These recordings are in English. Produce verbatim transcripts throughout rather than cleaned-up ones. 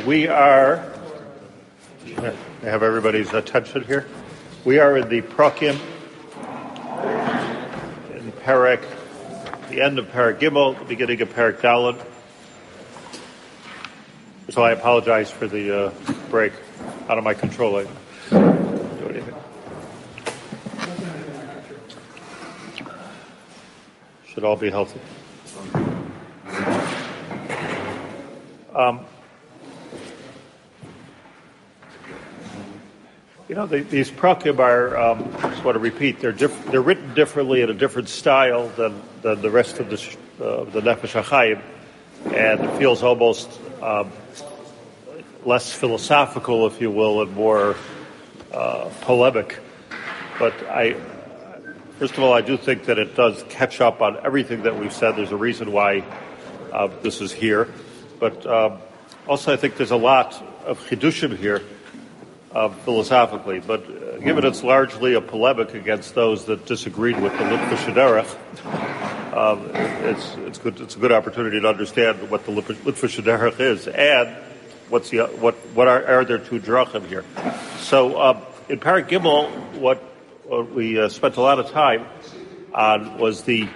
We are, I have everybody's attention here. We are in the Prakim, in Perek, the end of Perek Gimel, the beginning of Perek Daled. So I apologize for the uh, break. Out of my control. I don't do anything. Should all be healthy. Um, you know, the, these prakim are, um, I just want to repeat, they're diff- they're written differently in a different style than, than the rest of the, uh, the Nefesh HaChaim, and it feels almost um, less philosophical, if you will, and more uh, polemic. But I, first of all, I do think that it does catch up on everything that we've said. There's a reason why uh, this is here. But um, also I think there's a lot of chidushim here uh, philosophically. But uh, given it's largely a polemic against those that disagreed with the Litvish Derech, um, it's it's good. It's a good opportunity to understand what the Litvish Derech is and what's the what what are, are there two drachim here. So um, in Perek Gimel, what, what we uh, spent a lot of time on was the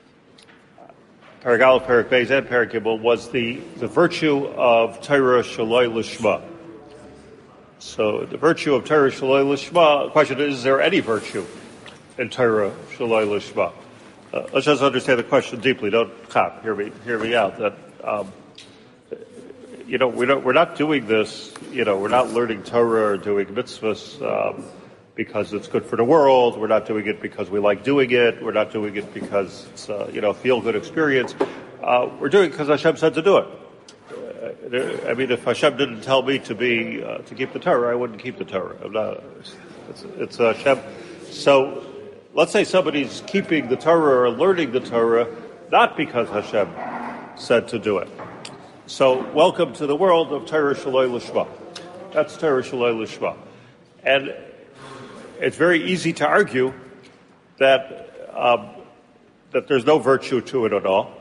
Perek Aleph, Perek Beis, and Perek Gimel was the, the virtue of Torah Shaloi Lishma. So the virtue of Torah Shaloi Lishma, the question is, is there any virtue in Torah Shaloi Lishma? Uh, let's just understand the question deeply. Don't cop. Hear me, hear me out. That, um, you know, we don't, we're not doing this, you know, we're not learning Torah or doing mitzvahs, um, because it's good for the world. We're not doing it because we like doing it. We're not doing it because it's, uh, you know, a feel-good experience. Uh, we're doing it because Hashem said to do it. Uh, there, I mean, if Hashem didn't tell me to be, uh, to keep the Torah, I wouldn't keep the Torah. I'm not, it's, it's uh, Hashem. So, let's say somebody's keeping the Torah or learning the Torah, not because Hashem said to do it. So, welcome to the world of Torah Shaloi Lishma. That's Torah Shaloi Lishma. And it's very easy to argue that um, that there's no virtue to it at all.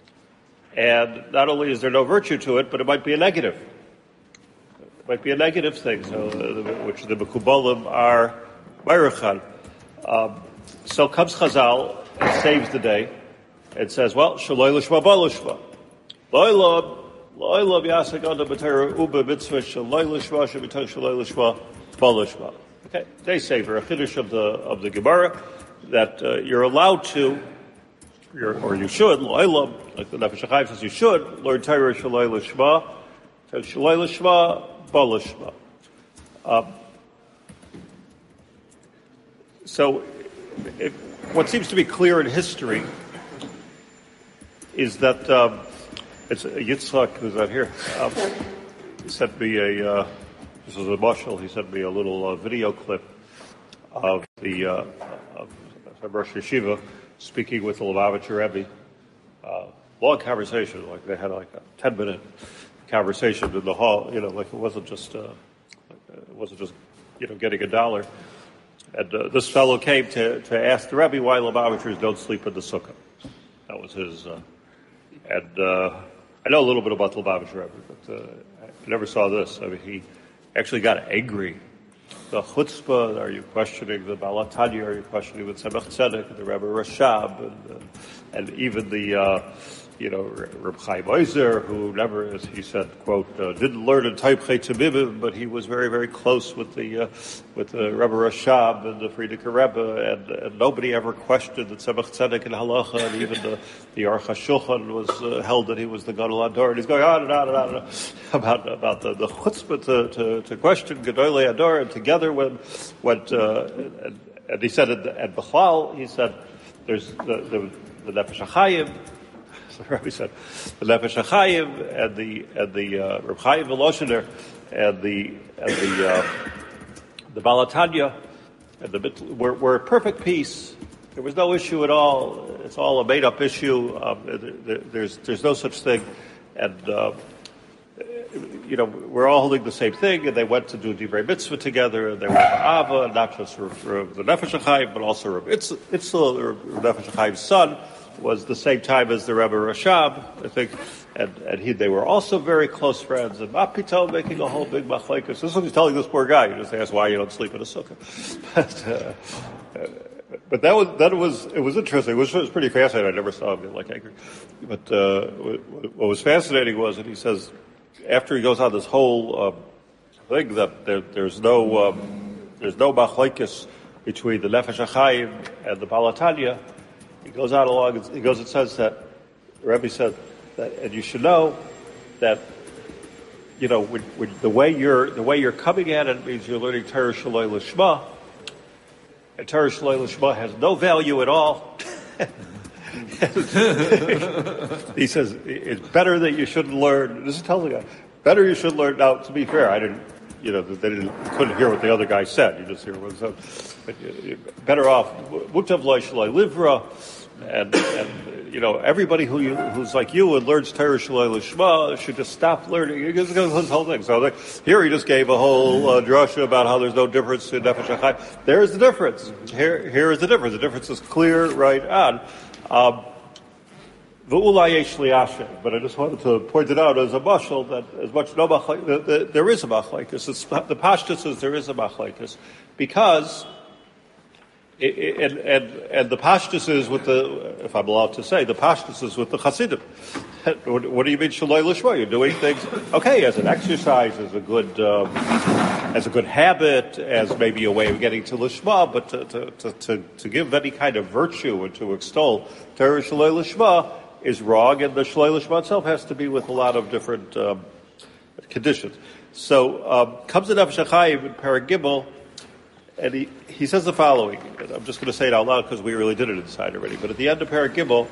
And not only is there no virtue to it, but it might be a negative. It might be a negative thing, so uh, which the Mekubalim are Meirachan. Um, so comes Chazal and saves the day and says, well, Shaloi Lishma Ba Lishma. Lo'ilab, Lo'ilab Yasek Onda B'Torah Uba Mitzvah Shaloi Lishma Shebitach Shaloi Lishma Ba Lishma. Okay, they say for a chiddush of the of the Gemara that uh, you're allowed to, you're, or you should, lo'elam, like the Nefesh HaChaim says, you should learn Torah Shaloi Lishma, Shaloi Lishma, Ba Lishma. Um, so, it, what seems to be clear in history is that um, it's uh, Yitzchak, who's not here, um, sent me a. Uh, This is a mashal. He sent me a little uh, video clip of the uh, of Rosh Yeshiva speaking with the Lubavitcher Rebbe. Uh, long conversation, like they had like a ten minute conversation in the hall. You know, like it wasn't just uh, it wasn't just you know getting a dollar. And uh, this fellow came to to ask the Rebbe why Lubavitchers don't sleep in the sukkah. That was his. Uh, and uh, I know a little bit about the Lubavitcher Rebbe, but uh, I never saw this. I mean, he actually got angry. The chutzpah, are you questioning the Baal HaTanya, are you questioning the Tzemach Tzedek, the Rebbe Rashab, and, uh, and even the, uh, you know, Reb Chaim Ozer, who never, as he said, quote, uh, didn't learn in Taipchei Tzimimim, but he was very, very close with the, uh, with the Rebbe Rashab and the Frierdiker Rebbe, and, and nobody ever questioned the Tzemach Tzedek and Halacha, and even the, the Aruch HaShulchan was uh, held that he was the Gadol Ador, and he's going on and on and on, and on about, about the, the chutzpah to, to, to question Gedolei Ador, and together when, when, uh, and, and he said at, at Bechlal, he said, there's the, the, the Nefesh HaChaim, the Rebbe said, the Nefesh HaChaim and the and the uh, Reb Chaim Voloshener and the and the uh, the Baal HaTanya and the were, were at perfect peace. There was no issue at all. It's all a made up issue. Um, there, there's there's no such thing, and uh, you know we're all holding the same thing. And they went to do Divrei Mitzvah together. And they were Ava, not just for, for the Nefesh HaChaim, but also Reb Itzel, Reb Nefesh HaChaim's son. was the same time as the Rebbe Rashab, I think, and, and he, they were also very close friends. And Mapito making a whole big machlekes. This is what he's telling this poor guy. He just asked why you don't sleep in a sukkah. But, uh, uh, but that was that was it was interesting. It was, it was pretty fascinating. I never saw him get like angry. But uh, what was fascinating was that he says after he goes on this whole uh, thing that there, there's no um, there's no machlekes between the Nefesh HaChaim and the Baal HaTanya. He goes out along. He goes and says that the Rebbe said that, and you should know that you know when, when the way you're the way you're coming at it means you're learning Torah Shaloi Lishma, and Torah Shaloi Lishma has no value at all. He says it's better that you shouldn't learn. This is telling you, better you should learn. Now, to be fair, I didn't. You know, they didn't, couldn't hear what the other guy said. You just hear what he said. But you're better off. Mutav lo shaloi livra, and and you know everybody who you, who's like you and learns Torah shaloi lishma should just stop learning. He goes this whole thing. So like, here he just gave a whole uh, drasha about how there's no difference in nefesh HaChaim. There is the difference. Here here is the difference. The difference is clear right on. Um, But I just wanted to point it out as a mashal that as much no machlekes, there is a machlekes. It's the pashtus is there is a machlekes because it, it, and and and the pashtus is with the, if I'm allowed to say, the pashtus is with the Hasidim. What, what do you mean shaloi lishma? You're doing things okay as an exercise, as a good um, as a good habit, as maybe a way of getting to lishma, but to to to, to, to give any kind of virtue and to extol Torah shaloi lishma is wrong, and the Shaloi Lishma itself has to be with a lot of different um, conditions. So um, comes the Nefesh HaChaim in Perek Gimel, and he, he says the following. And I'm just going to say it out loud because we really did it inside already. But at the end of Perek Gimel,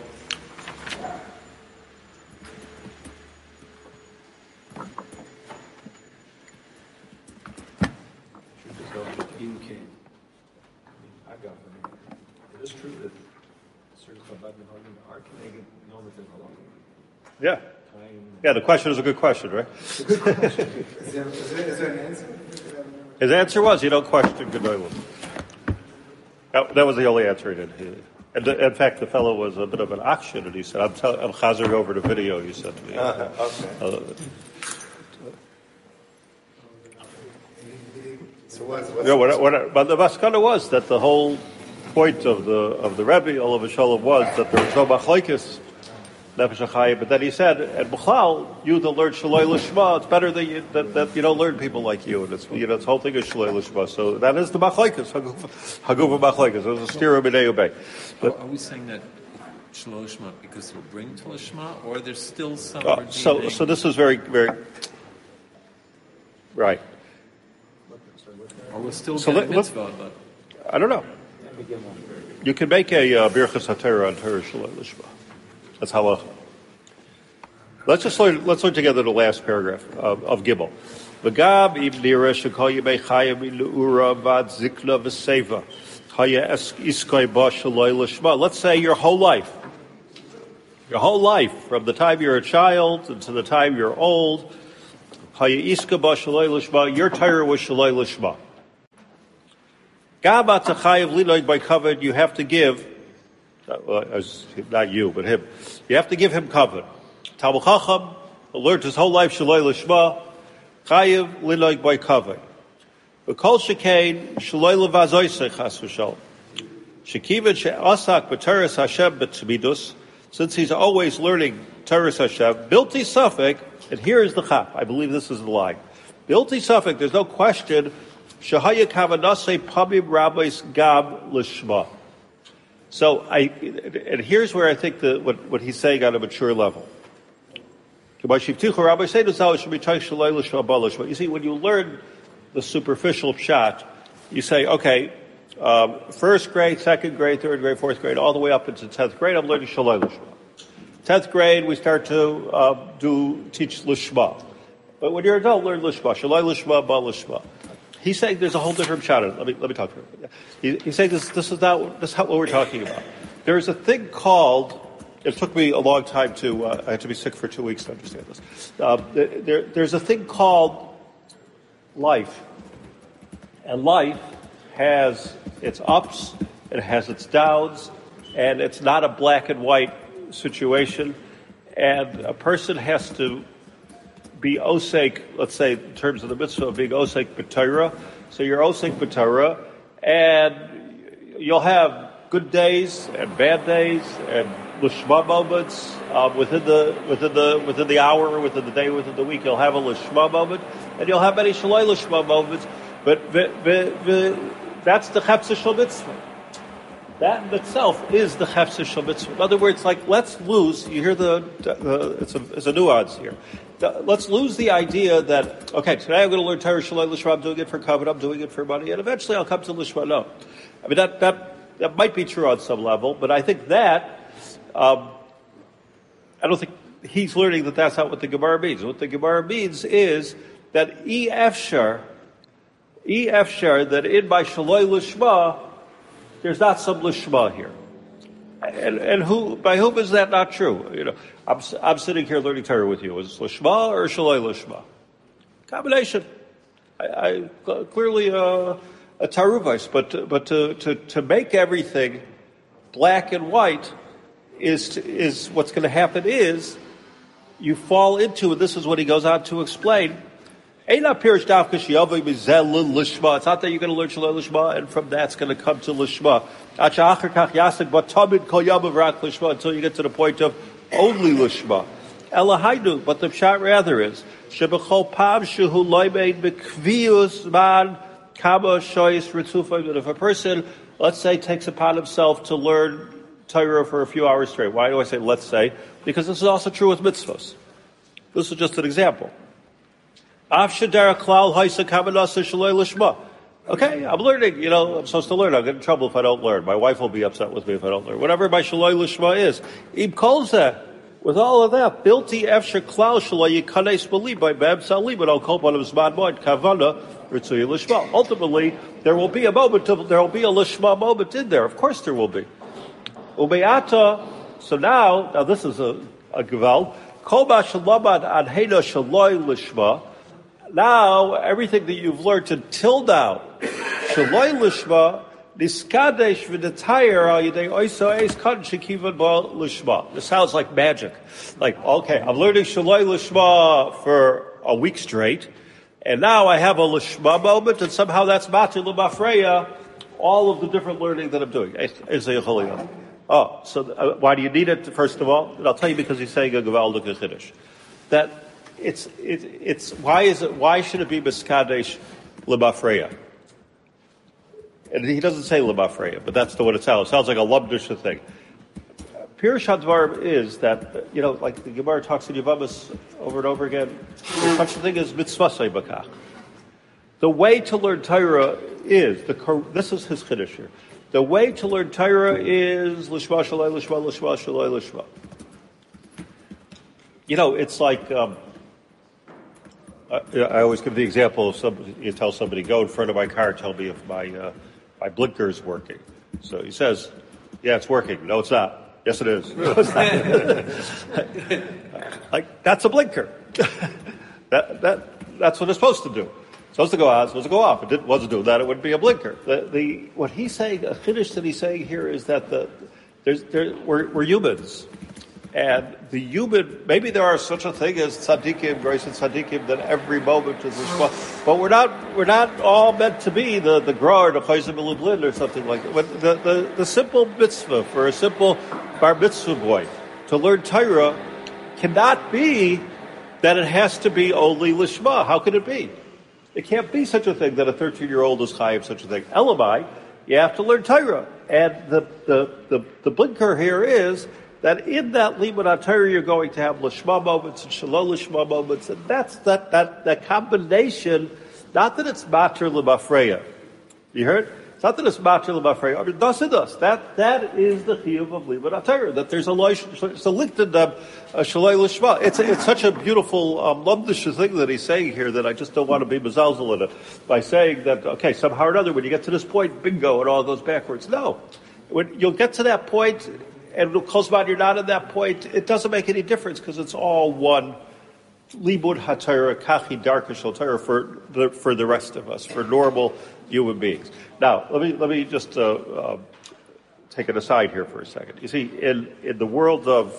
it is true that certain Chabad are Canadian. yeah. Yeah, the question is a good question, right? It's a good question. Is there, is there, is there an answer? His answer was, you don't question Gedolim. That, that was the only answer he did. He, and the, in fact, the fellow was a bit of an action, and he said, I'm, tell, I'm chazering over the video, he said to me. Uh, okay. Uh, so what's, what's, yeah, what, what, but the maskana was that the whole point of the of the Rebbe, Olav Shalom, was that there was no machlekes, Nefesh HaChaim, but then he said, and B'chlal, you that learn Shaloi Lishma, it's better that you, that, that you don't learn people like you, and it's, you know, this whole thing is Shaloi Lishma. So that is the machlekes, Hagufa machlekes. There's a stira b'nei ubei. Are, are we saying that Shaloi Lishma because we're bringing to Lishma, or there's still some? Uh, so, so this is very, very right. Or we're still so getting let, mitzvah, but I don't know. You can make a uh, Birchas HaTorah on Torah Shaloi Lishma. That's halacha. Let's just learn. Let's learn together the last paragraph of, of Gimel. V'gam im nira shekol yemei chayim iluura vad zikna v'seva haya iskoi ba shaloi lishma. Let's say your whole life, your whole life, from the time you're a child until the time you're old, haya iska ba shaloi lishma. Your Torah was shaloi lishma. Gam atachayev linoig by covered. You have to give. Well, not you, but him. You have to give him kavod. Talmid Chacham learned his whole life shaloi lishma, chayiv linoig by kavod. V'kol shekain shaloi levazoisei chas v'shalom. Shekiven she'asak b'teres Hashem b'tzmidus, since he's always learning teres Hashem, bilti safek, and here is the chap. I believe this is the line. Bilti safek, there's no question. Shehaya kavanasei pamim rabbis gam lishma. So I, and here's where I think the, what, what he's saying on a mature level. You see, when you learn the superficial pshat, you say, okay, um, first grade, second grade, third grade, fourth grade, all the way up into tenth grade, I'm learning Shaloi Lishma. Tenth grade, we start to uh, do teach Lishma. But when you're an adult, learn Lishma. Shaloi Lishma, Ba Lishma. He's saying there's a whole different pshat. Let me let me talk to him. He, he's saying this. This is not. This is not what we're talking about. There's a thing called. It took me a long time to. Uh, I had to be sick for two weeks to understand this. Uh, there, there's a thing called life, and life has its ups, it has its downs, and it's not a black and white situation, and a person has to be osek, let's say in terms of the mitzvah of being osek b'Torah. So you're osek b'Torah, and you'll have good days and bad days and lishma moments um, within the within the within the hour, within the day, within the week. You'll have a lishma moment, and you'll have many shaloi lishma moments. But the, the, the, that's the chefza shel mitzvah. That in itself is the chefza shel mitzvah. In other words, like let's lose. You hear the, the it's a it's a nuance here. Let's lose the idea that, okay, today I'm going to learn Torah Shalai Lishma, I'm doing it for covet, I'm doing it for money, and eventually I'll come to Lishma. No. I mean, that, that, that might be true on some level, but I think that, um, I don't think he's learning that that's not what the Gemara means. What the Gemara means is that E Efshar, E Efshar, that in my Shalai Lishma, there's not some Lishma here. And, and who, by whom is that not true? You know, I'm, I'm sitting here learning Torah with you. Is it Lishma or Shalai Lishma? Combination. I, I clearly uh, a Taruvais, but but to, to to make everything black and white is to, is what's going to happen is you fall into, and this is what he goes on to explain. It's not that you're going to learn Shalai Lishma, and from that's going to come to Lishma. Until you get to the point of only Lishma. Elahaidu, but the pshat rather is, that if a person, let's say, takes upon himself to learn Torah for a few hours straight. Why do I say let's say? Because this is also true with mitzvahs. This is just an example. Okay, I'm learning, you know, I'm supposed to learn. I'll get in trouble if I don't learn. My wife will be upset with me if I don't learn. Whatever my Shaloi Lishma is. Im kolzeh, with all of that, bilti efsher klal shaloi yikanes bali by bab sali, but I'll call one of his mad mind, kavana, ritzuyi lishma. Ultimately, there will be a moment, of, there will be a lishma moment in there. Of course there will be. Ubeata, so now, now this is a, a gewalt, kol ba shalabad adhena shaloi lishma. Now, everything that you've learned until now, Shaloi Lishma, Niskadesh v'netayir al yidei oiso eis kan shekivan ba Lishma. This sounds like magic. Like, okay, I'm learning Shaloi Lishma for a week straight, and now I have a Lishma moment, and somehow that's Matir L'Mafreya, all of the different learning that I'm doing. Oh, so uh, why do you need it, first of all? And I'll tell you because he's saying a Gevaldik Chiddush. That It's it, it's why is it why should it be Miskadesh L'Mafreya? And he doesn't say L'Mafreya, but that's the what it sounds. It sounds like a Lumdisha thing. Pirush HaDvar is that, you know, like the Gemara talks in Yavamas over and over again. There's such a thing as mitzvasei bakach. The way to learn Torah is the this is his chiddush here. The way to learn Torah is lishma shalai lishma lishma shalai lishma. You know, it's like. Um, I always give the example of somebody, you tell somebody, go in front of my car, tell me if my uh, my blinker is working. So he says, yeah, it's working. No, it's not. Yes, it is. No, it's not. Like, that's a blinker. that that That's what it's supposed to do. It's supposed to go out, it's supposed to go off. If it wasn't doing that, it wouldn't be a blinker. The, the What he's saying, a chiddush that he's saying here is that the there's there we're, we're humans. And the human, maybe there are such a thing as tzaddikim, grace and tzaddikim, that every moment is a shma. But we're not, we're not all meant to be the, the gra or the chayzim elublin or something like that. But the, the, the simple mitzvah for a simple bar mitzvah boy to learn Torah cannot be that it has to be only lishma. How could it be? It can't be such a thing that a thirteen-year-old is chayiv such a thing. Elamai, you have to learn Torah. And the, the, the, the blinker here is that in that limud HaTorah you're going to have lishma moments and shalom lishma moments, and that's that that that combination. Not that it's matir l'mafreya. You heard? It's not that it's matir l'mafreya. I mean, das it does. That that is the chiyuv of limud HaTorah. That there's a loish, it's a linked up a shalom lishma. It's a, it's such a beautiful um, lumdish thing that he's saying here that I just don't want to be mezalzel in it by saying that okay, somehow or another when you get to this point, bingo, it all goes backwards. No, when you'll get to that point. And Kozman, you're not at that point. It doesn't make any difference because it's all one libud haTorah, kachi darka shel Torah for the for the rest of us, for normal human beings. Now, let me let me just uh, uh, take it aside here for a second. You see, in, in the world of,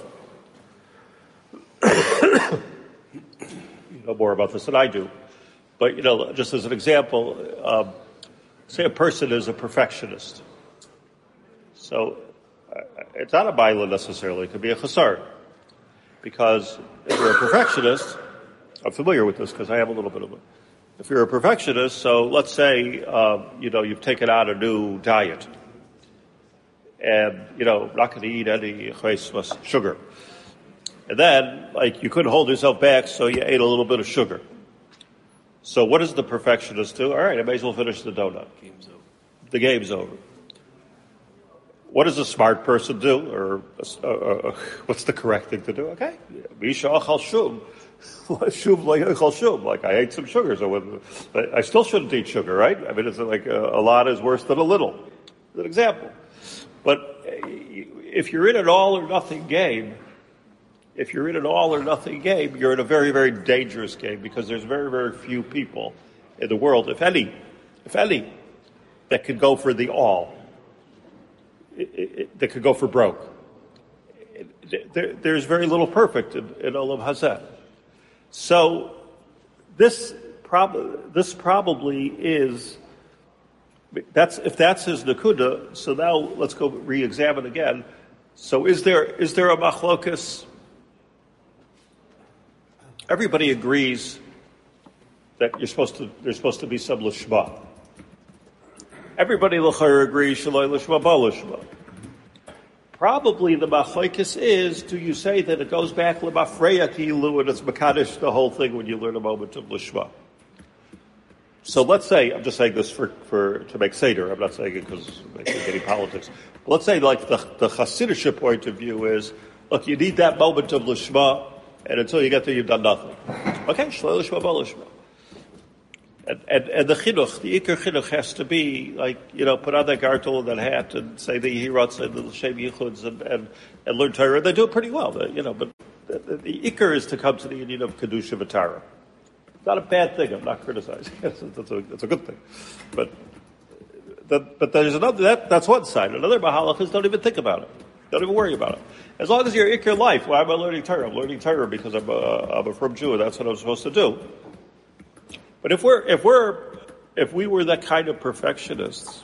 you know more about this than I do, but, you know, just as an example, um, say a person is a perfectionist. So uh, it's not a baila necessarily. It could be a chasar. Because if you're a perfectionist, I'm familiar with this because I have a little bit of it. If you're a perfectionist, so let's say, um, you know, you've taken out a new diet. And, you know, not going to eat any sugar. And then, like, you couldn't hold yourself back, so you ate a little bit of sugar. So what does the perfectionist do? All right, I may as well finish the donut. Game's over. The game's over. What does a smart person do? Or uh, uh, what's the correct thing to do? Okay, misha achal shum, shum like achal shum. Like I ate some sugar, so when, I still shouldn't eat sugar, right? I mean, it's like a, a lot is worse than a little. As an example, but if you're in an all or nothing game, if you're in an all or nothing game, you're in a very, very dangerous game because there's very, very few people in the world, if any, if any, that can go for the all. It, it, that could go for broke. It, there, there's very little perfect in, in Olam Hazeh. So this, prob- this probably is, that's, if that's his nakuda, so now let's go re-examine again. So is there, is there a machlokas? Everybody agrees that you're supposed to, there's supposed to be some lishma. Everybody l'chayr agrees shaloi lishma ba lishma. Probably the machlokes is, do you say that it goes back l'mafreya ki'ilu and it's makadosh the whole thing when you learn a moment of lishma? So let's say, I'm just saying this for, for to make seder. I'm not saying it because I'm getting politics. But let's say like the, the Hasidic point of view is, look, you need that moment of lishma, and until you get there, you've done nothing. Okay, shaloi lishma ba lishma. And, and, and the chinuch, the ikar chinuch has to be like, you know, put on that gartel and that hat and say the Yehirotz and the Shem Yichuds and, and, and learn Torah. They do it pretty well, you know, but the, the, the ikar is to come to the union of Kedusha V'Tara. It's not a bad thing, I'm not criticizing. That's a, that's a, that's a good thing. But, that, but there's another, that, that's one side. Another mahalach is don't even think about it. Don't even worry about it. As long as you're ikar life, why am I learning Torah? I'm learning Torah because I'm a, I'm a from Jew and that's what I'm supposed to do. But if we're, if we're, if we were that kind of perfectionists,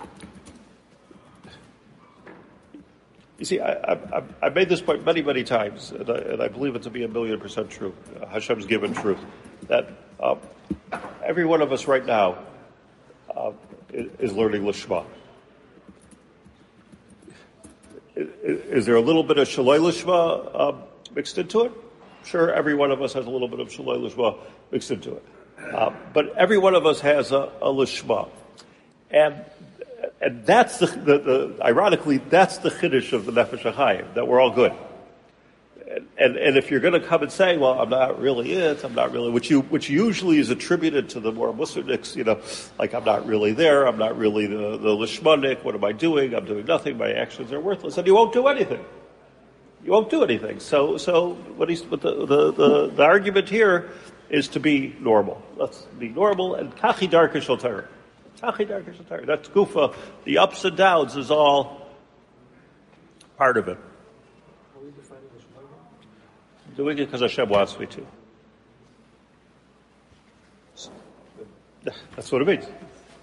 you see, I, I, I made this point many, many times, and I, and I believe it to be a million percent true. Hashem's given truth. That um, every one of us right now uh, is, is learning Lishma. Is, is there a little bit of Shaloi Lishma uh, mixed into it? Sure, every one of us has a little bit of Shaloi Lishma mixed into it. Uh, but every one of us has a, a lishma, and and that's the, the, the ironically that's the chiddush of the Nefesh HaChaim, that we're all good. And, and and if you're going to come and say, well, I'm not really it, I'm not really, which you which usually is attributed to the more Muslims, you know, like I'm not really there, I'm not really the the lishmanik. What am I doing? I'm doing nothing. My actions are worthless, and you won't do anything. You won't do anything. So so what he's but the the, the, the argument here is to be normal. Let's be normal and kachi darka shel Torah. Kachi darka shel Torah. That's gufa. The ups and downs is all part of it. Are we defining Lishma? I'm doing it because Hashem wants me to. That's what it means.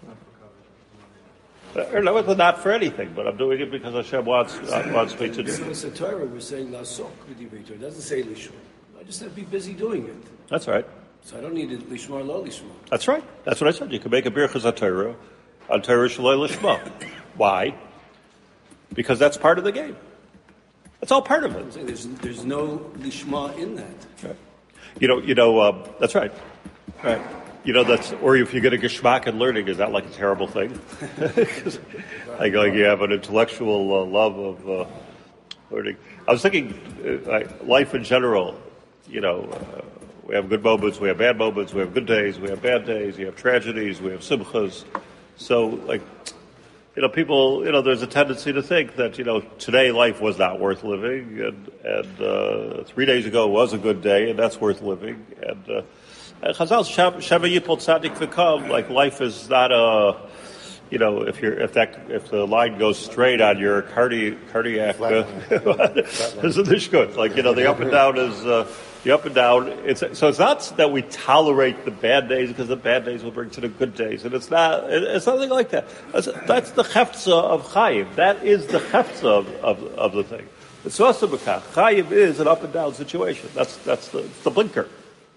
Or no, it's not for anything, but I'm doing it because Hashem wants uh, wants me to do. So it's a Torah. We're saying lasok v'divrei Torah. It doesn't say lishma. I just have to be busy doing it. That's right. So I don't need it lishma or lo lishma. That's right. That's what I said. You can make a birchas on Torah, on Torah shaloi lishma. Why? Because that's part of the game. That's all part of it. I'm saying there's there's no lishma in that. Right. You know. You know. Um, that's right. Right. You know, that's, or if you get a geschmack in learning, is that like a terrible thing? like, like you have an intellectual uh, love of uh, learning. I was thinking, uh, like, life in general, you know, uh, we have good moments, we have bad moments, we have good days, we have bad days, we have tragedies, we have simchas. So, like, you know, people, you know, there's a tendency to think that, you know, today life was not worth living, and, and uh, three days ago was a good day, and that's worth living, and, uh, Chazal Sheva Yipol Tzadik V'Kam, like life is not a, you know, if you're if that if the line goes straight on your cardi, cardiac, uh, isn't this good? Like, you know, the up and down is uh, the up and down. It's so it's not that we tolerate the bad days because the bad days will bring to the good days, and it's not. It's nothing like that. That's, that's the chefza of Chaim. That is the chefza of, of of the thing. It's also because Chaim is an up and down situation. That's that's the it's the blinker.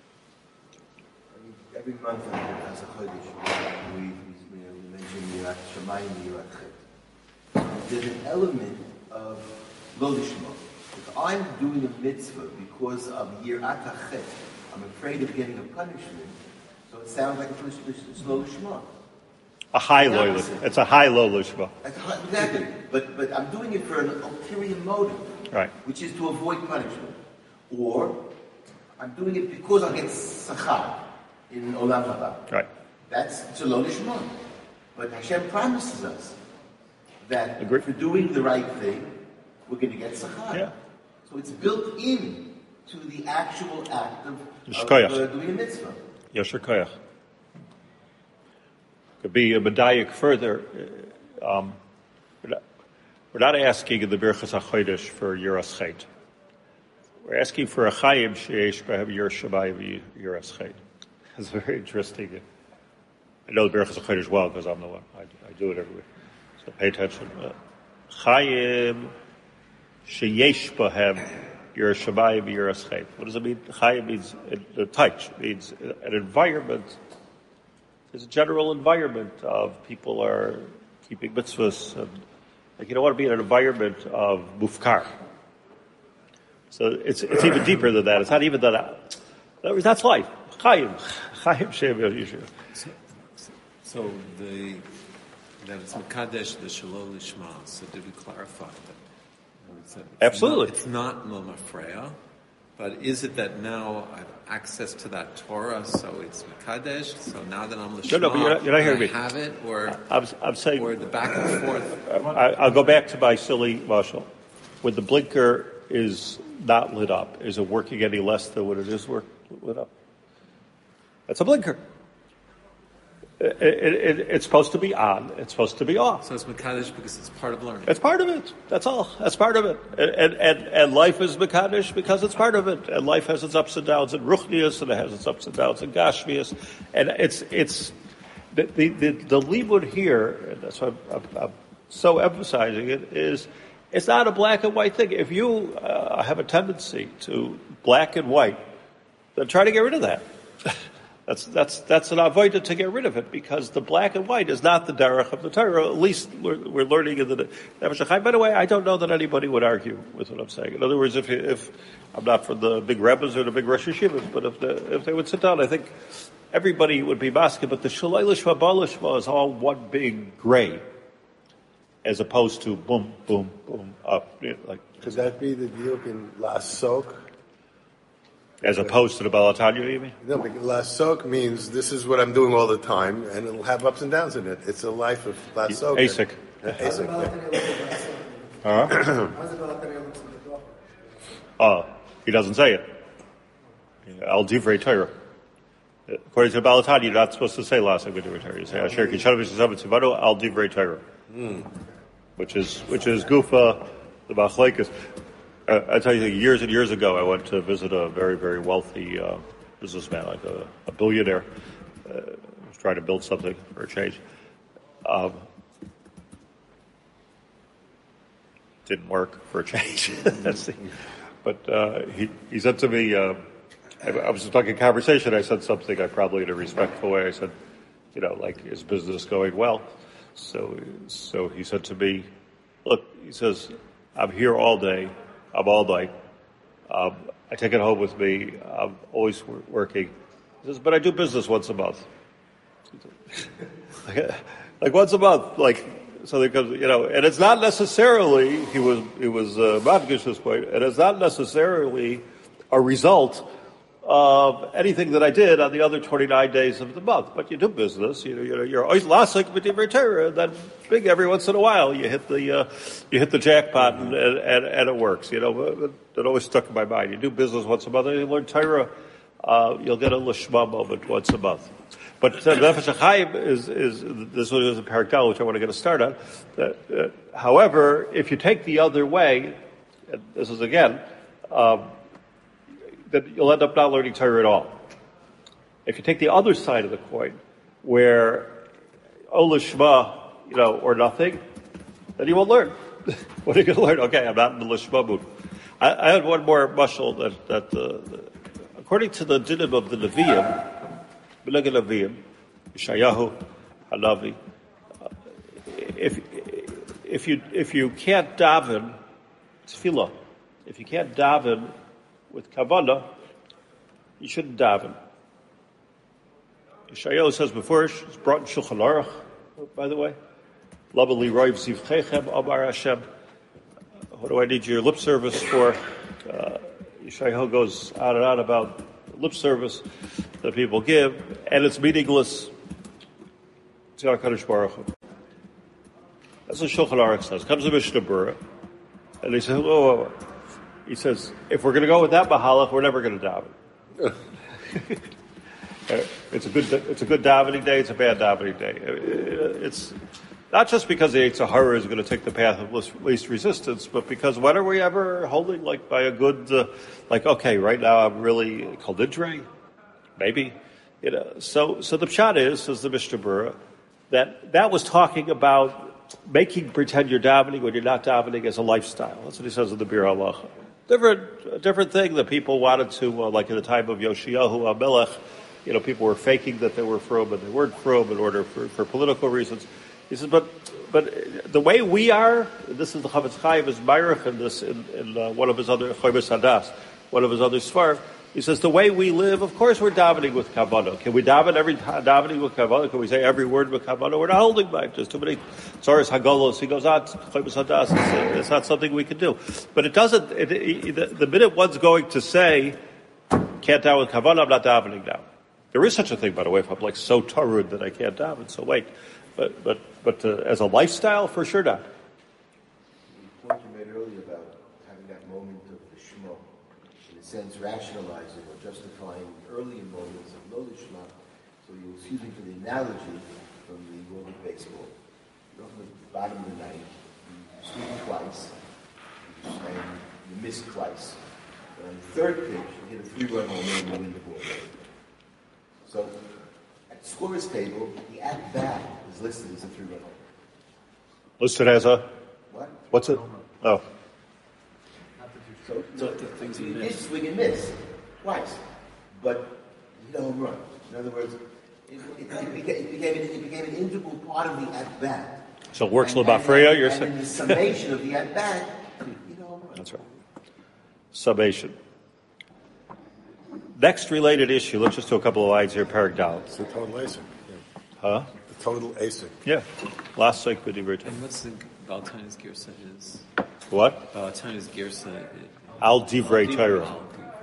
Every month on Birchas HaChodesh, we, we, we mention Yirat Shamayim, Yirat Chet. There's an element of lo lishma. If I'm doing a mitzvah because of Yirat HaChet, I'm afraid of getting a punishment, so it sounds like it's lo lishma. A high lo lishma. It's a high lo lishma. Exactly. But, but I'm doing it for an ulterior motive, right? Which is to avoid punishment. Or I'm doing it because I'll get sachar in Olam Haba. Right. That's it's a lo lishma. But Hashem promises us that Agreed. for doing the right thing, we're going to get sachar. Yeah. So it's built in to the actual act of, of uh, doing a mitzvah. Yasher koyach. Could be a medayik further. Um, we're, not, we're not asking in the Birchas HaChodesh for Yiras Chet. We're asking for a Chaim sheyesh b'hem Yiras Shamayim Yiras Chet. It's very interesting. I know the Birchas HaChodesh well because I'm the one. I, I do it every week. So pay attention. Uh, Chaim sheyesh b'hem Yiras Shamayim Yiras Chet. What does it mean? Chaim means the touch. It means an environment. There's a general environment of people are keeping mitzvahs, and like you don't want to be in an environment of mufkar. So it's it's even deeper than that. It's not even that. That's life. Chaim, Chaim Shem Yishuv. So the that it's mekadesh the shalom lishma. So did we clarify that? It's Absolutely. Not, it's not lo mafreya, but is it that now I have access to that Torah, so it's mekadesh? So now that I'm lishma, no, no, but you're not, you're not hearing I me. have it, or I'm, I'm saying, or the back and forth. I, I'll go back to my silly mashal. When the blinker is not lit up, is it working any less than when it is work, lit up? That's a blinker. It, it, it, it's supposed to be on. It's supposed to be off. So it's mekadesh because it's part of learning. It's part of it. That's all. That's part of it. And and, and, and life is mekadesh because it's part of it. And life has its ups and downs in ruchnius, and it has its ups and downs in gashmius. And it's it's the the the, the limud here. And that's why I'm, I'm, I'm so emphasizing it. Is it's not a black and white thing. If you uh, have a tendency to black and white, then try to get rid of that. That's that's that's an avodah to get rid of it, because the black and white is not the derech of the Torah. At least we're, we're learning in the Nefesh HaChaim. By the way, I don't know that anybody would argue with what I'm saying. In other words, if if I'm not from the big rebbes or the big Rosh Yeshivas, but if the, if they would sit down, I think everybody would be masking. But the Shalei Lishma Bal Lishma is all one big gray, as opposed to boom, boom, boom, up. You know, like could that be the deal in Lasok? As opposed to the Balatanya, you mean? No, because Lasok means this is what I'm doing all the time, and it'll have ups and downs in it. It's a life of Lasok. Asik. Asik. Huh? Oh, he doesn't say it. Al Divrei Torah. According to the Balatanya, you're not supposed to say Lasok with Divrei Torah. You say Asher Kishav V'Shav Tzivado Al Divrei Torah, which is which is Gufa the Machlekes. Uh, I tell you, years and years ago, I went to visit a very, very wealthy uh, businessman, like a, a billionaire, uh, was trying to build something for a change. Um, didn't work for a change. That's the, but uh, he he said to me, uh, I, I was talking conversation. I said something I probably in a respectful way. I said, you know, like, is business going well? So so he said to me, look, he says, I'm here all day. I'm all night. Um, I take it home with me. I'm always wor- working. He says, but I do business once a month. like, like once a month, like so. They come, you know, and it's not necessarily he was he was uh, Madgish this point, and it's not necessarily a result of anything that I did on the other twenty-nine days of the month. But you do business, you know, you know you're always lasik b'divrei Torah, and then big every once in a while you hit the uh, you hit the jackpot and, and and it works. You know, it always stuck in my mind. You do business once a month, and you learn Torah. Uh, you'll get a lishma moment once a month. But uh, the Nefesh HaChaim is, is, this one is a Perek Dal, which I want to get a start on. Uh, uh, however, if you take the other way, and this is again, um, then you'll end up not learning Torah at all. If you take the other side of the coin, where Ola Shema, you know, or nothing, then you won't learn. What are you going to learn? Okay, I'm not in the Lishma mood. I, I had one more mashal that, that uh, according to the dinim of the Nevi'im, Bilag Nevi'im, Yeshayahu, Hanavi, uh, if if you if you can't daven tefillah, if you can't daven with kavanah, you shouldn't daven. Yeshayahu says before, it's brought in Shulchan Aruch, by the way. Laba li roiv zivchechem amar Hashem. What do I need your lip service for? Uh, Yeshayahu goes on and on about lip service that people give, and it's meaningless to HaKadosh Baruch Hu. That's what Shulchan Aruch says. Comes the Mishnah Berurah, and he says, whoa, whoa, whoa. He says, if we're going to go with that mahalach, we're never going to daven. It's a good, it's a good davening day. It's a bad davening day. It's not just because the Yetzer Hara is going to take the path of least, least resistance, but because when are we ever holding like by a good, uh, like okay, right now I'm really Kol Nidre, maybe, you know. So, so the pshat is, says the Mishnah Berurah, that that was talking about making pretend you're davening when you're not davening as a lifestyle. That's what he says in the Bir Halacha. Different, a different thing that people wanted to, uh, like in the time of Yoshiyahu HaMelech, you know, people were faking that they were from and they weren't from in order for, for political reasons. He says, but but the way we are, this is the Chavetz Chaim is Meirach in this in, in uh, one of his other Choymes Hadas, one of his other Sfar. He says the way we live, of course, we're davening with kavanah. Can we daven every davening with kavanah? Can we say every word with kavanah? We're not holding back. There's too many tzaras hagalos. He goes on Choymes Hadas. It's, uh, it's not something we can do. But it doesn't. It, it, the, the minute one's going to say, "Can't daven with kavanah," I'm not davening now. There is such a thing, by the way. If I'm like so tarud that I can't daven, so wait. But but but uh, as a lifestyle, for sure not. The point you made earlier about having that moment of the Shema, in a sense, rationalizing or justifying earlier moments of no Shema. So you excuse me for the analogy from the world of baseball. You're on the bottom of the ninth, you swing twice, and you miss twice. But on the third pitch, you hit a three-run home run and you win the ball game. So at the scorer's table, the at-bat is listed as a three-run home. Listed as a? What? What's it? Oh. So, so Not the things you you miss. did swing and miss twice, but you hit a home run. In other words, it, it, it, became, it, became an, it became an integral part of the at-bat. So it works And- Labafreya, and- and- you're and saying? in the summation of the at-bat, you hit a home run. That's right. Summation. Next related issue, let's just do a couple of lines here, Perek Dal. It's the total A S I C. Yeah. Huh? The total A S I C. Yeah. Last week, we did And what's the Balatani's Girsa is? What? Balatani's Girsa. Al Divrei Torah.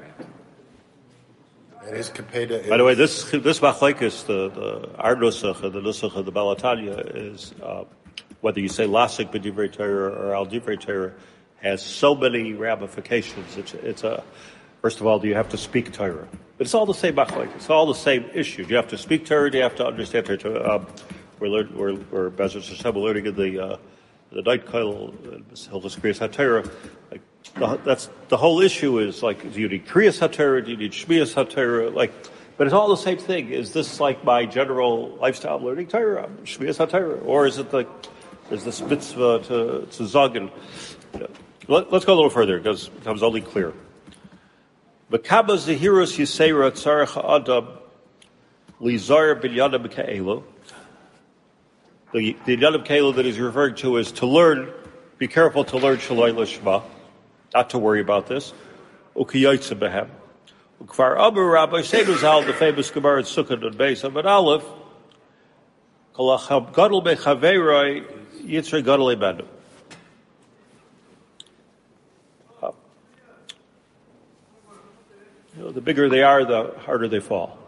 And his Kapeda is... By the way, this this machlekes, the the our nusach and the nusach of the Balatanya is uh, whether you say lasik b'divrei Torah or al divrei Torah has so many ramifications. It's it's a first of all, do you have to speak Torah? But it's all the same machlekes. It's all the same issue. You have to speak Torah. You have to understand Torah. Um, we're learning, we're we're Bezos Hashem, we're learning in the uh, the night koil, Hilchos Kriyas HaTorah. Like the, that's the whole issue is like, do you need Kriyas HaTorah? Do you need Shmiyas HaTorah? Like, but it's all the same thing. Is this like my general lifestyle of learning Torah, Shmiyas HaTorah, or is it like is this mitzvah to to zagin? You know, let, let's go a little further because it becomes only clear. V'kaba zehirus yisera tzarech ha'adam lizar binyanim ka'elu. The the binyanim ka'elu that he's referring to is to learn. Be careful to learn shaloi lishma, not to worry about this. Ukiyotze behem. Ukvar Abu Rabbi Seinu Zal, the famous Gemara in Sukkot and Beis of an Aleph. Kolacham gadol bechaveroi yitzrei gadol emenu. You know, the bigger they are, the harder they fall.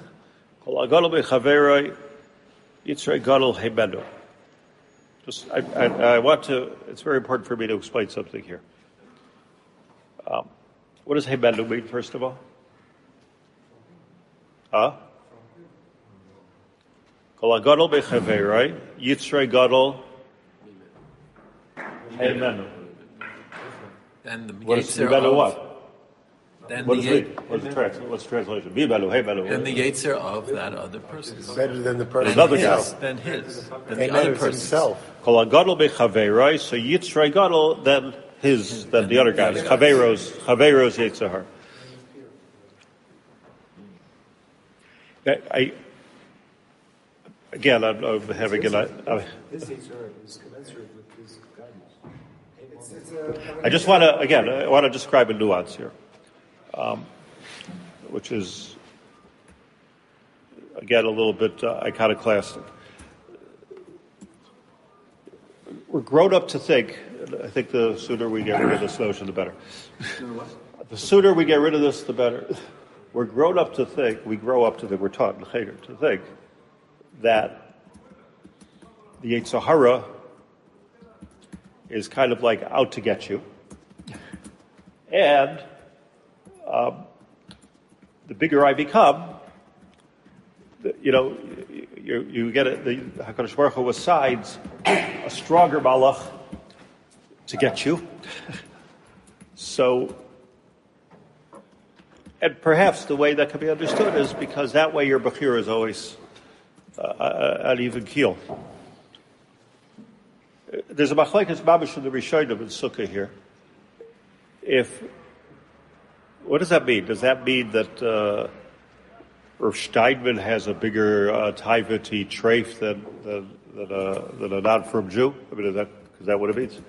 Just, I, I, I want to. It's very important for me to explain something here. Um, what does hebenu mean, first of all? Huh? Kol hagadol bechaveroi, yitzrei gadol, amen. Then the What is Yetzer Bibelu of, what? then What the is Yet- it? What's the trans- what's the translation? Bibelu, hey Belu. then the Yetzer of that other person. Better than the person Another guy. himself. Then his. Then Amen. the other It's person's. himself. Kol hagadol bechaveroi, so yitzrei gadol, then his, then the other guy. Chaveros, Chaveros Yetzirah. I, again, I'm, I'm having an, I, His Yitzhak is commensurate with his guidance. It's, it's a, I just want to, again, I want to describe a nuance here, um, which is, again, a little bit uh, iconoclastic. We're grown up to think, I think the sooner we get rid of this notion, the better. The sooner we get rid of this, the better. We're grown up to think, we grow up to think, we're taught in Cheder to think that the Yetzer Hara is kind of like out to get you. And um, the bigger I become, the, you know, you, you get it, the HaKadosh Baruch Hu assigns a stronger malach to get you. So, and perhaps the way that can be understood is because that way your bechira is always uh, an even keel. There's a machlekes babish in the Rishonim in Sukkah here. If what does that mean? Does that mean that uh, Rav Steinman has a bigger uh, taivati treif than than than a, than a non-firm Jew? I mean, is that is that what it means?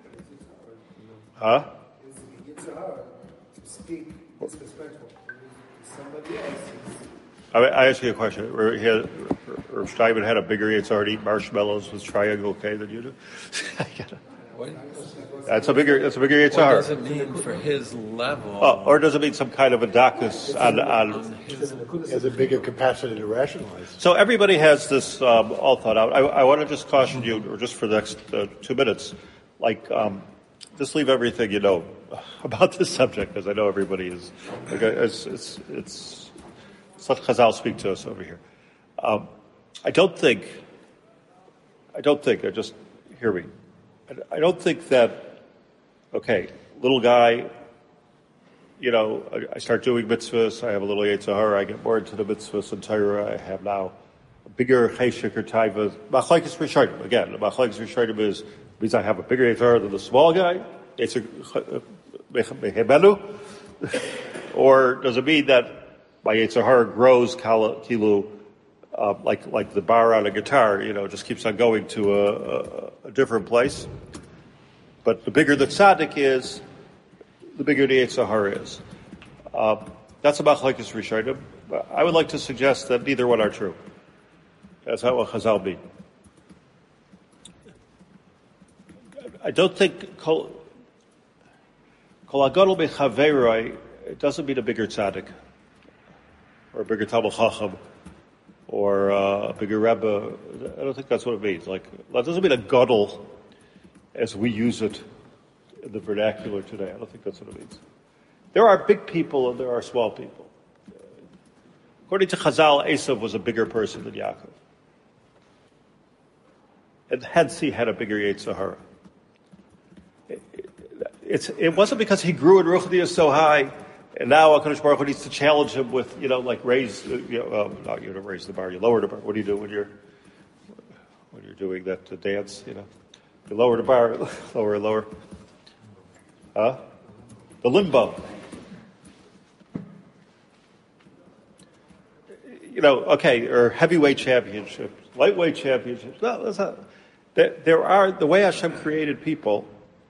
Huh? it's hard to speak disrespectful. Somebody else is. I, I ask you a question. Rav Steinman had a bigger Yetzer Hara to eat marshmallows with triangle okay than you do. What, That's a bigger. That's a bigger Yetzer what Hara. does it mean for his level? Oh, or does it mean some kind of a dakus on, on? on his, He has a bigger capacity to rationalize. So everybody has this um, all thought out. I, I want to just caution you, or just for the next uh, two minutes, like um, just leave everything you know about this subject, because I know everybody is. Like, it's it's it's. Let's let Chazal speak to us over here. Um, I don't think. I don't think. I just hear me. I, I don't think that. Okay, little guy. You know, I, I start doing mitzvahs. I have a little Yetzer Hara. I get more into the mitzvahs and Torah. I have now a bigger cheshik or taiva. Machlekes Rishonim. Again, the Machlekes Rishonim is means I have a bigger Yetzer Hara than the small guy. Yetzer Mehemenu, or does it mean that my Yetzer Hara grows kilu, uh, like like the bar on a guitar? You know, just keeps on going to a, a, a different place. But the bigger the tzaddik is, the bigger the Yetzer Hara is. Uh, that's about Machlekes Rishonim. I would like to suggest that neither one are true. That's not what Chazal mean. I don't think kol hagadol bechaveroi, it doesn't mean a bigger tzaddik, or a bigger Talmud Chacham, or uh, a bigger Rebbe. I don't think that's what it means. Like, that doesn't mean a gadol as we use it in the vernacular today. I don't think that's what it means. There are big people and there are small people. According to Chazal, Esav was a bigger person than Yaakov. And hence he had a bigger Yetzer Hara. It, it's, it wasn't because he grew in Ruchniya so high, and now HaKadosh Baruch Hu needs to challenge him with, you know, like raise, you know, um, not you don't raise the bar, you lower the bar. What do you do when you're when you're doing that uh, dance? You know, you lower the bar, lower and lower. Huh? The limbo. You know, okay, or heavyweight championships, lightweight championships. No, that's not. There, there are, the way Hashem created people,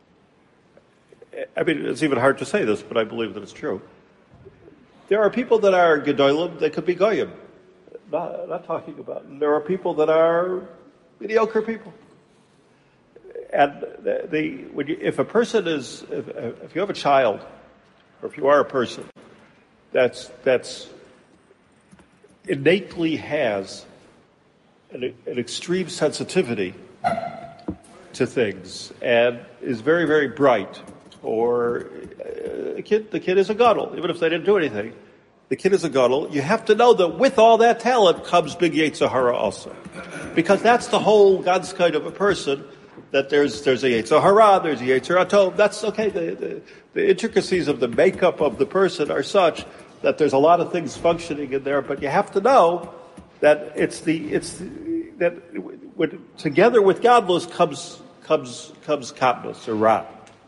I mean, it's even hard to say this, but I believe that it's true. There are people that are gedolim, they could be goyim. Not, not talking about. There are people that are mediocre people. And the, the when you, if a person is, if, if you have a child, or if you are a person that's that's innately has an, an extreme sensitivity to things and is very, very bright, or a kid, the kid is a gadol, even if they didn't do anything, the kid is a gadol, you have to know that with all that talent comes big Yetzer Hara also. Because that's the whole God's kind of a person, that there's there's a Yetzer Hara, there's a Yetzer Tov. That's okay. The, the, the intricacies of the makeup of the person are such that there's a lot of things functioning in there, but you have to know that it's the it's the, that when, together with godless comes comes comes katnus or ra.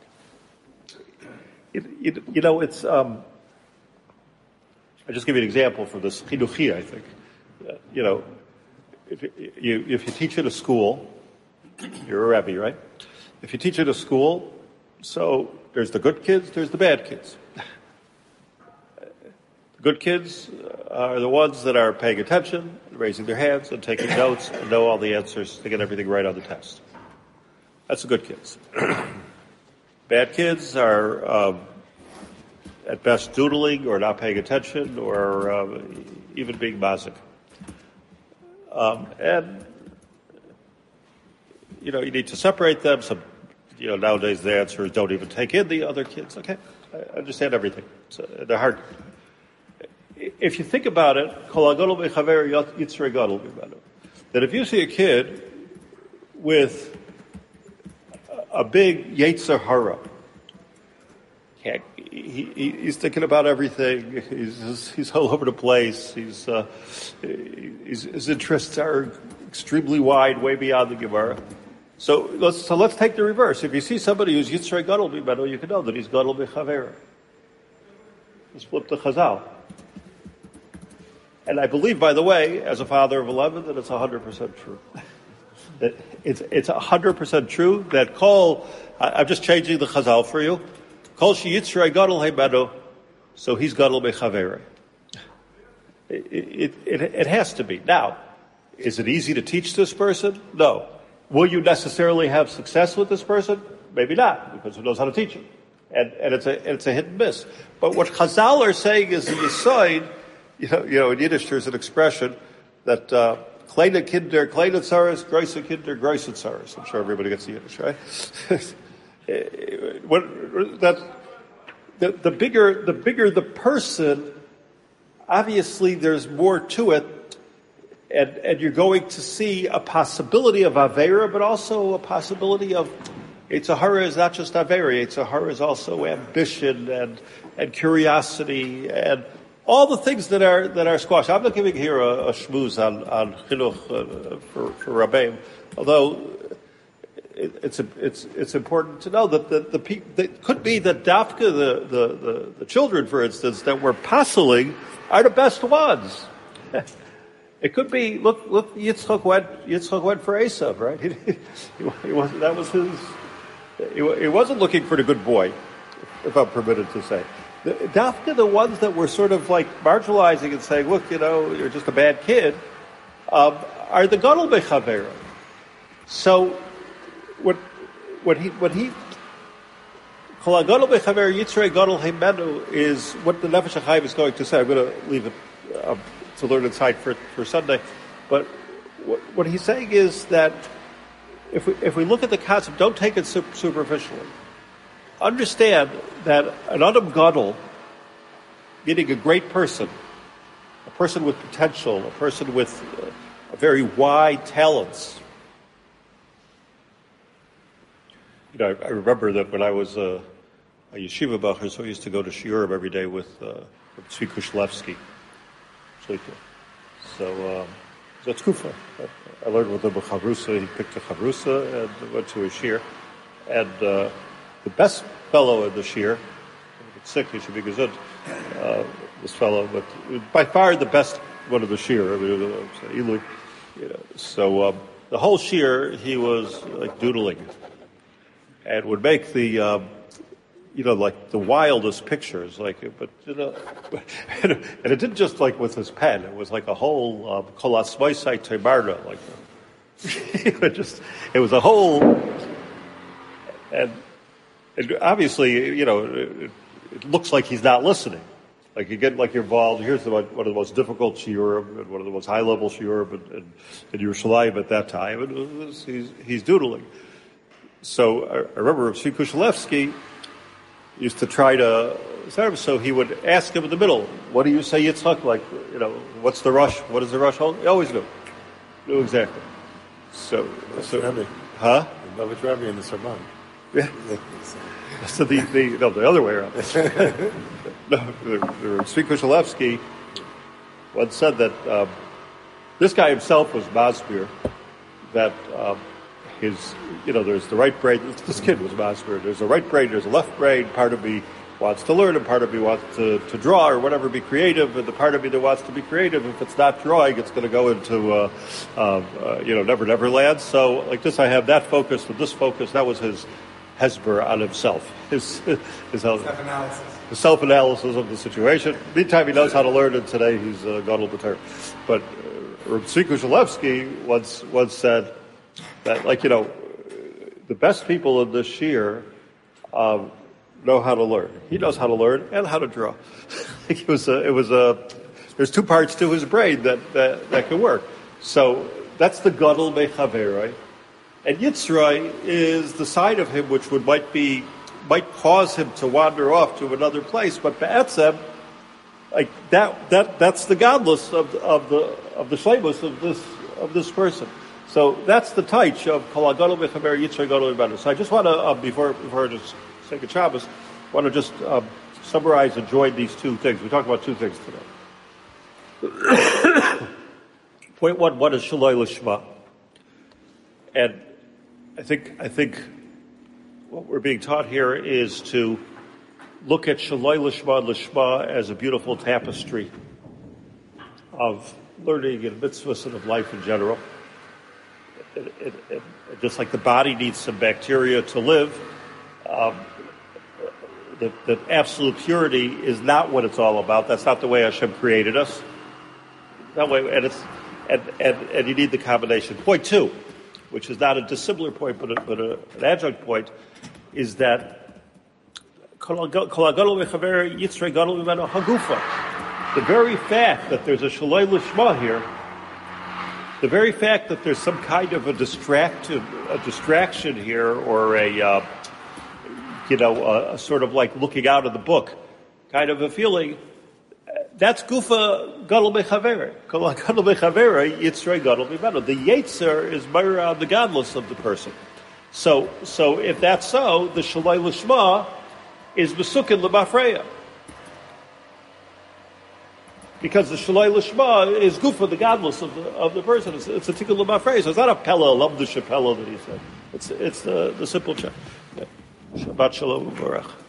It, it, you know, it's. Um, I'll just give you an example for this chinuchi. I think, uh, you know, if you if you teach at a school, you're a rabbi, right? If you teach at a school, so there's the good kids, there's the bad kids. The good kids are the ones that are paying attention, raising their hands, and taking notes, and know all the answers to get everything right on the test. That's the good kids. Bad kids are, um, at best, doodling or not paying attention or uh, even being mazik. Um, and, you know, you need to separate them. Some, you know, nowadays the answer is don't even take in the other kids. Okay, I understand everything. It's, uh, they're hard. If you think about it, that if you see a kid with a big Yetzer Hara, he, he, he's thinking about everything. He's he's all over the place. He's, uh, he's his interests are extremely wide, way beyond the Gemara. So let's so let's take the reverse. If you see somebody who's Yitzrei Gadol B'Meno, you can know that he's Gadol B'Chavera. Let's flip the Chazal. And I believe, by the way, as a father of eleven, that it's one hundred percent true. That it's it's one hundred percent true that Kol, I'm just changing the Chazal for you, Kol Sheyitzrei Gadol B'Meno, so he's Gadol B'Chavera. It, it, it, it has to be. Now, is it easy to teach this person? No. Will you necessarily have success with this person? Maybe not, because who knows how to teach him. And, and it's a it's a hit and miss. But what Chazal are saying is the Yisoid. You know, you know, in Yiddish there's an expression that kleine Kinder, kleine Tzaros, große Kinder, große Tzaros. I'm sure everybody gets the Yiddish, right? what, that the, the bigger the bigger the person, obviously there's more to it, and and you're going to see a possibility of Aveira, but also a possibility of Yetzer Hara is not just Aveira. Yetzer Hara is also ambition and and curiosity and all the things that are that are squashed. I'm not giving here a, a shmooze on on chinuch uh, for for Rabbeim, although it, it's it's it's important to know that the the pe- that could be that dafka the, the the the children, for instance, that we're passing are the best ones. It could be look look Yitzchak went Yitzchak went for Esav, right? He, he, he wasn't that was his. He, he wasn't looking for the good boy, if I'm permitted to say. The, Dafka, the ones that were sort of like marginalizing and saying, look, you know, you're just a bad kid, um, are the Gadol B'Chavera. So, what, what he, what he, Kol Gadol B'Chavera Yitzrei Gadol Heimenu is what the Nefesh HaChaim is going to say. I'm going to leave it uh, to learn inside for, for Sunday. But what, what he's saying is that if we, if we look at the concept, don't take it superficially. Understand that an Adam Gadol, meaning a great person, a person with potential, a person with uh, a very wide talents. You know, I, I remember that when I was uh, a yeshiva bacher, so I used to go to shiurim every day with uh, Tzvi Kushlevsky. So, um, so it's kufa. I learned with him a chavrusa. He picked a chavrusa and went to a shiur. And uh, the best fellow in the shiur, if it's sick, he should be gesund, uh, this fellow, but by far the best one of the shiur. I mean, Eli, you know. So um, the whole shiur, he was like doodling, and would make the, um, you know, like the wildest pictures, like, but you know, and it didn't just like with his pen. It was like a whole kolasmoisai temarda, like it just, it was a whole, and. And obviously, you know, it, it looks like he's not listening. Like you get like you're involved. Here's the, one of the most difficult shiurim and one of the most high-level shiurim in, in, in Yerushalayim at that time, and it was, he's, he's doodling. So I, I remember Tzvi Kushlevsky used to try to So he would ask him in the middle, what do you say Yitzchak? Like, you know, what's the rush? What does the rush hold? He always knew. Knew exactly. So, so Rabbi. huh? The Lovitch Rabbi and the Sarban. Yeah. So the, the, no, the other way around. No, Tzvi Kushelevsky once said that um, this guy himself was Masbir, that um, his, you know, there's the right brain, this kid was Masbir, there's a right brain, there's a left brain, part of me wants to learn and part of me wants to, to draw or whatever, be creative, and the part of me that wants to be creative, if it's not drawing, it's going to go into, uh, uh, uh, you know, Never Never Land. So like this, I have that focus with this focus. That was his hesber on himself, his, his self-analysis. The self-analysis of the situation. Meantime, he knows how to learn, and today he's uh, Gadol B'Torah. But uh, Reb Tzvi Kushelevsky once, once said that, like, you know, the best people in this shir um, know how to learn. He knows how to learn and how to draw. it was a, it was a, there's two parts to his brain that, that, that can work. So that's the Gadol Bechaveroi. And Yitzray is the side of him which would might be, might cause him to wander off to another place, but Ba'atzem, like that, that, that's the godless of, of the, of the shleimus of this, of this person. So that's the taich of Kol HaGadol B'Chaver Yitzray Gadol B'Chaver. So I just want to, uh, before, before I just say good Shabbos, want to just um, summarize and join these two things. We talked about two things today. Point one, what is Shaloi Lishma? And I think, I think what we're being taught here is to look at Shaloi Lishma Lishma as a beautiful tapestry of learning and mitzvahs and of life in general. It, it, it, just like the body needs some bacteria to live, um, the, the absolute purity is not what it's all about. That's not the way Hashem created us. That way, and it's and, and, and you need the combination. Point two, which is not a dissimilar point, but, a, but a, an adjunct point, is that the very fact that there's a Shaloi Lishma here, the very fact that there's some kind of a distractive, a distraction here, or a, uh, you know, a, a sort of like looking out of the book, kind of a feeling, that's Gufa Gadol B'Chavere. Kol Gadol B'Chavere, Yitzray Gadol B'Menu. The Yetzer is Meir, the godless of the person. So, so if that's so, the Shaloi Lishma is Besukin L'Mafreya. Because the Shaloi Lishma is Gufa, the godless of the, of the person. It's, it's a Tikkun L'Mafreya. So it's not a Pella, love the Shapella that he said. It's, it's the, the simple check. Yeah. Shabbat Shalom Baruch.